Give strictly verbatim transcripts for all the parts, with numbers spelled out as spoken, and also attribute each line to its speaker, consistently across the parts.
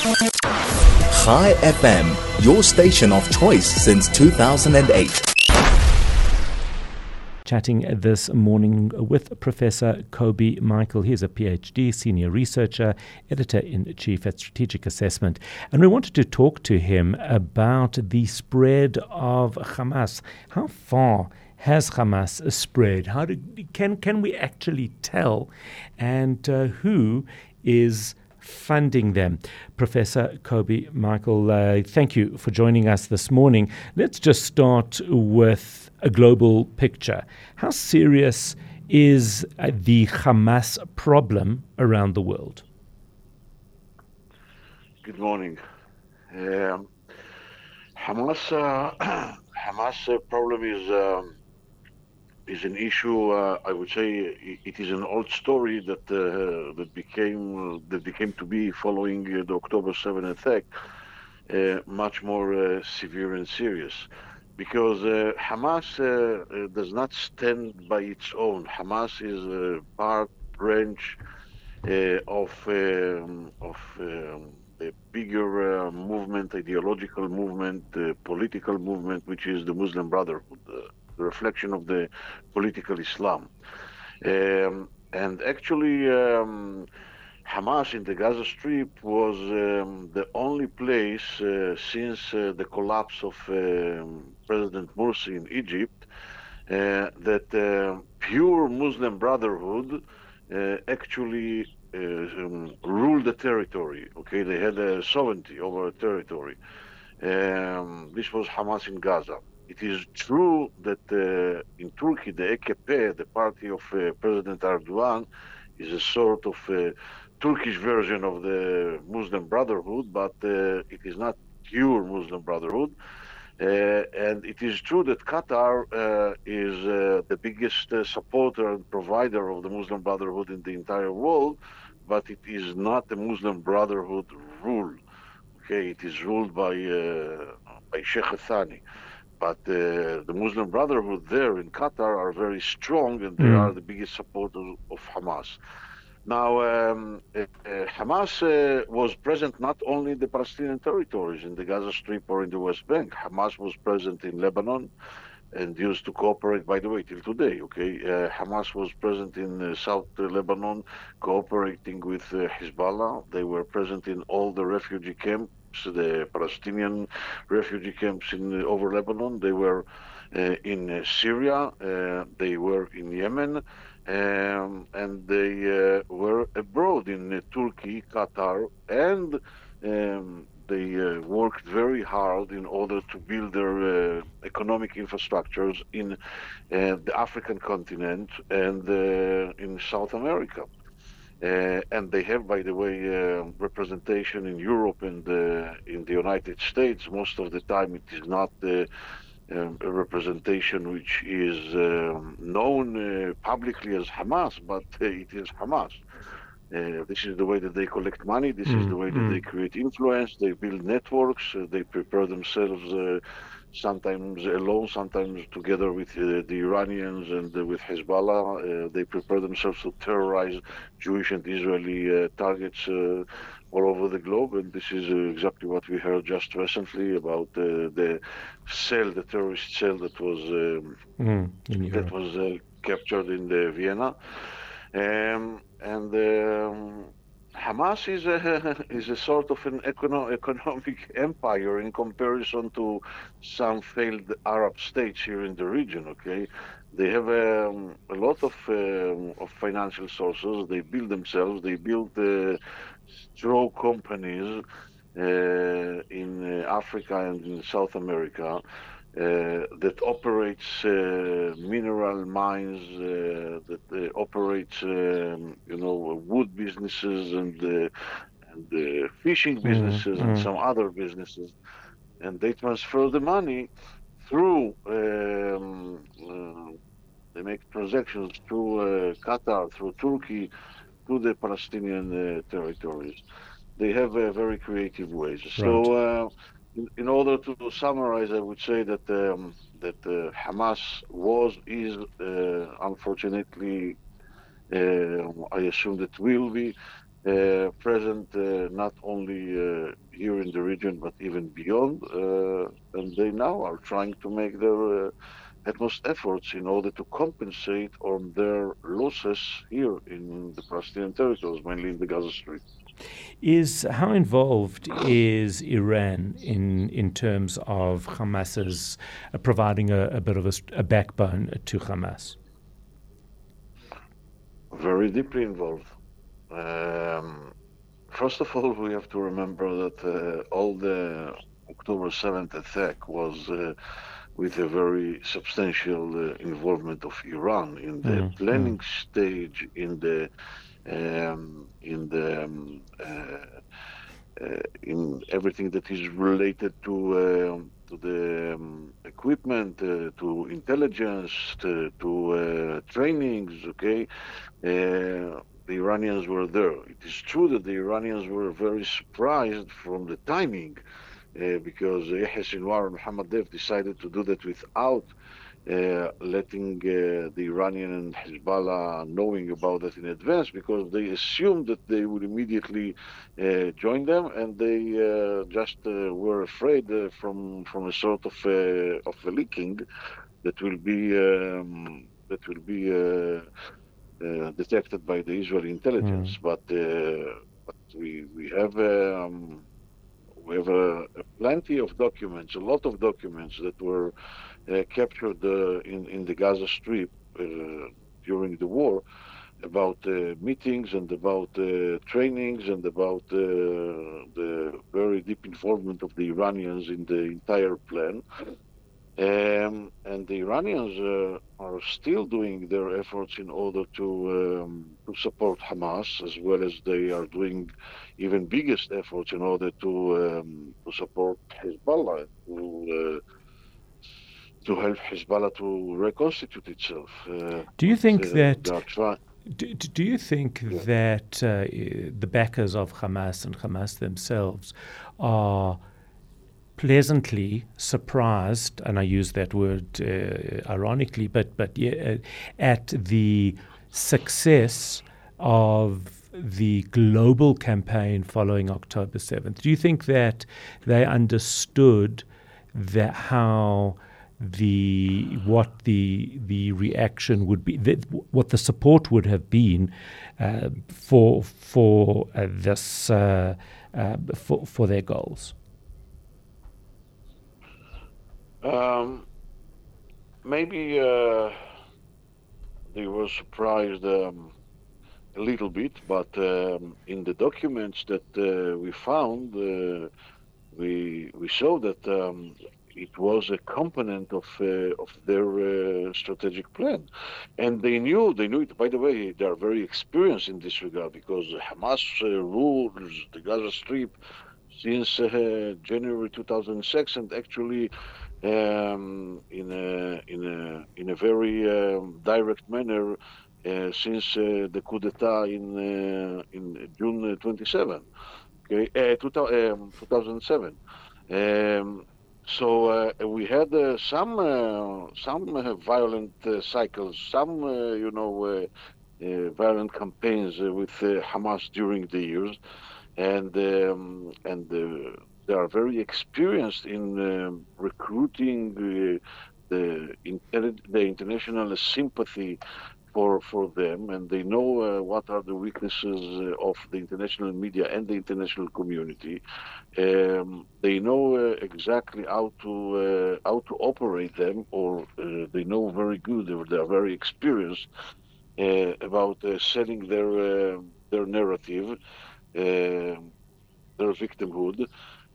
Speaker 1: Chai F M, your station of choice since two thousand eight.
Speaker 2: Chatting this morning with Professor Kobi Michael. He's a PhD, senior researcher, editor-in-chief at Strategic Assessment. And we wanted to talk to him about the spread of Hamas. How far has Hamas spread? How do, can, can we actually tell? And uh, who is funding them? Professor Kobi Michael, uh, thank you for joining us this morning. Let's just start with a global picture. How serious is uh, the Hamas problem around the world?
Speaker 3: Good morning. Um, Hamas, uh, Hamas uh, problem is um, is an issue. Uh, I would say it, it is an old story that uh, that became uh, that became to be following uh, the October seventh attack, uh, much more uh, severe and serious. Because uh, Hamas uh, uh, does not stand by its own. Hamas is a part, branch uh, of um, of um, a bigger uh, movement, ideological movement, uh, political movement, which is the Muslim Brotherhood, uh, the reflection of the political Islam. Um, and actually, um, Hamas in the Gaza Strip was um, the only place uh, since uh, the collapse of um, President Morsi in Egypt uh, that uh, pure Muslim Brotherhood uh, actually uh, um, ruled the territory. Okay, they had a sovereignty over a territory. Um, this was Hamas in Gaza. It is true that uh, in Turkey, the A K P, the party of uh, President Erdogan, is a sort of uh, Turkish version of the Muslim Brotherhood, but uh, it is not pure Muslim Brotherhood. Uh, and it is true that Qatar uh, is uh, the biggest uh, supporter and provider of the Muslim Brotherhood in the entire world, but it is not a Muslim Brotherhood rule. Okay, it is ruled by uh, by Sheikh Thani. But uh, the Muslim Brotherhood there in Qatar are very strong, and they mm. are the biggest supporters of Hamas. Now, um, uh, uh, Hamas uh, was present not only in the Palestinian territories, in the Gaza Strip or in the West Bank. Hamas was present in Lebanon and used to cooperate, by the way, till today, okay? Uh, Hamas was present in uh, South uh, Lebanon, cooperating with uh, Hezbollah. They were present in all the refugee camps, the Palestinian refugee camps in uh, over Lebanon. They were uh, in uh, Syria. Uh, they were in Yemen. Um, and they uh, were abroad in uh, Turkey, Qatar, and um, they uh, worked very hard in order to build their uh, economic infrastructures in uh, the African continent and uh, in South America. Uh, and they have, by the way, uh, representation in Europe and uh, in the United States. Most of the time it is not uh, Um, a representation which is um, known uh, publicly as Hamas, but uh, it is Hamas. Uh, this is the way that they collect money. This mm, is the way mm. that they create influence. They build networks. Uh, they prepare themselves uh, sometimes alone, sometimes together with uh, the Iranians and uh, with Hezbollah. Uh, they prepare themselves to terrorize Jewish and Israeli uh, targets uh, all over the globe, and this is uh, exactly what we heard just recently about uh, the cell, the terrorist cell that was um, mm, that was uh, captured in the Vienna, um, and um, Hamas is a is a sort of an econo- economic empire in comparison to some failed Arab states here in the region. Okay, they have um, a lot of um, of financial sources. They build themselves. They build uh, straw companies uh, in uh, Africa and in South America uh, that operates uh, mineral mines, uh, that uh, operates um, you know wood businesses and uh, and uh, fishing businesses mm, and mm. some other businesses, and they transfer the money through. Um, uh, they make transactions through uh, Qatar, through Turkey, to the Palestinian uh, territories. They have uh, very creative ways. Right. So, uh, in, in order to summarize, I would say that um, that uh, Hamas was, is, uh, unfortunately, uh, I assume that will be uh, present uh, not only uh, here in the region but even beyond, uh, and they now are trying to make their uh, utmost efforts in order to compensate on their losses here in the Palestinian territories, mainly in the Gaza Strip.
Speaker 2: Is how involved is Iran in in terms of Hamas's uh, providing a, a bit of a, a backbone to Hamas?
Speaker 3: Very deeply involved. Um, first of all, we have to remember that uh, all the October seventh attack was uh, with a very substantial uh, involvement of Iran in the
Speaker 2: Mm, mm,
Speaker 3: planning stage, in the um, in the um, uh, uh, in everything that is related to um to the um, equipment, uh, to intelligence, to, to uh, trainings. Okay, uh, the Iranians were there. It is true that the Iranians were very surprised from the timing, uh, because Yahya Sinwar and Mohammad Deif decided to do that without uh, letting uh, the Iranian and Hezbollah knowing about that in advance, because they assumed that they would immediately uh, join them, and they uh, just uh, were afraid uh, from from a sort of uh, of a leaking that will be um, that will be uh, uh, detected by the Israeli
Speaker 2: mm.
Speaker 3: intelligence. But, uh, but we we have. Um, we have uh, plenty of documents, a lot of documents that were uh, captured uh, in, in the Gaza Strip uh, during the war about uh, meetings and about uh, trainings and about uh, the very deep involvement of the Iranians in the entire plan. Um, and the Iranians uh, are still doing their efforts in order to um, to support Hamas, as well as they are doing even biggest efforts in order to um, to support Hezbollah, to uh, to help Hezbollah to reconstitute itself. Uh,
Speaker 2: Do you
Speaker 3: but
Speaker 2: think
Speaker 3: uh,
Speaker 2: that
Speaker 3: they are trying.
Speaker 2: do, do you think
Speaker 3: Yeah.
Speaker 2: that uh, the backers of Hamas and Hamas themselves are pleasantly surprised, and I use that word uh, ironically, but but yeah, uh, at the success of the global campaign following October seventh? Do you think that they understood that how the what the the reaction would be, that, what the support would have been uh, for for uh, this uh, uh, for for their goals?
Speaker 3: Um, maybe uh, they were surprised um, a little bit, but um, in the documents that uh, we found, uh, we we saw that um, it was a component of uh, of their uh, strategic plan, and they knew they knew it. By the way, they are very experienced in this regard, because Hamas uh, rules the Gaza Strip since uh, January two thousand six, and actually um, in a in a in a very um, direct manner uh, since uh, the coup d'état in uh, in June twenty-seventh, okay, uh, two thousand, um, two thousand seven. Um, so uh, we had uh, some uh, some uh, violent uh, cycles, some uh, you know uh, uh, violent campaigns uh, with uh, Hamas during the years, and um, and uh, they are very experienced in um recruiting uh, the intelli- the international sympathy for for them, and they know uh, what are the weaknesses uh, of the international media and the international community. Um, they know uh, exactly how to uh, how to operate them, or uh, they know very good, or they are very experienced uh, about uh, selling their uh, their narrative, uh, their victimhood.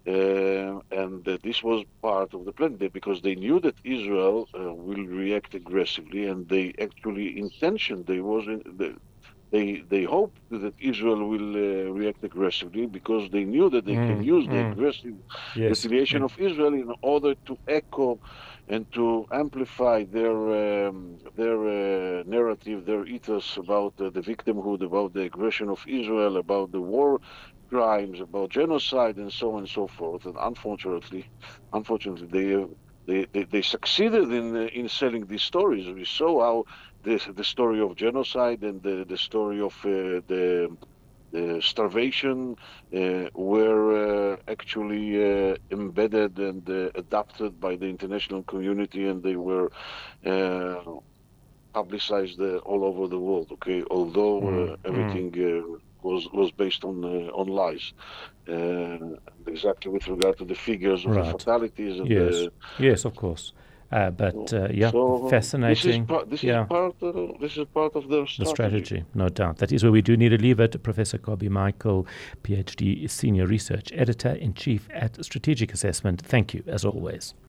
Speaker 3: Uh, and uh, this was part of the plan, they, because they knew that Israel uh, will react aggressively, and they actually intention they was in, the, they they hoped that Israel will uh, react aggressively, because they knew that they can
Speaker 2: Mm,
Speaker 3: use the
Speaker 2: mm.
Speaker 3: aggressive
Speaker 2: Yes.
Speaker 3: retaliation
Speaker 2: Mm.
Speaker 3: of Israel in order to echo and to amplify their um, their uh, narrative, their ethos about uh, the victimhood, about the aggression of Israel, about the war crimes, about genocide, and so on and so forth. And unfortunately, unfortunately, they uh, they, they, they succeeded in uh, in selling these stories. We saw how this the story of genocide and the the story of uh, the uh, starvation uh, were uh, actually uh, embedded and uh, adopted by the international community, and they were uh, publicized uh, all over the world. Okay, although
Speaker 2: Mm,
Speaker 3: uh, everything uh, was was based on uh, on lies, uh, exactly with regard to the figures of the
Speaker 2: right.
Speaker 3: fatalities and
Speaker 2: Yes.
Speaker 3: the.
Speaker 2: Yes, of course. Uh, but uh, yeah,
Speaker 3: So
Speaker 2: fascinating.
Speaker 3: this is part. This
Speaker 2: yeah.
Speaker 3: is part. Uh, this is part of the strategy.
Speaker 2: The strategy, no doubt. That is where we do need to leave it. Professor Kobie Michael, PhD Senior Research Editor in Chief at Strategic Assessment. Thank you, as always.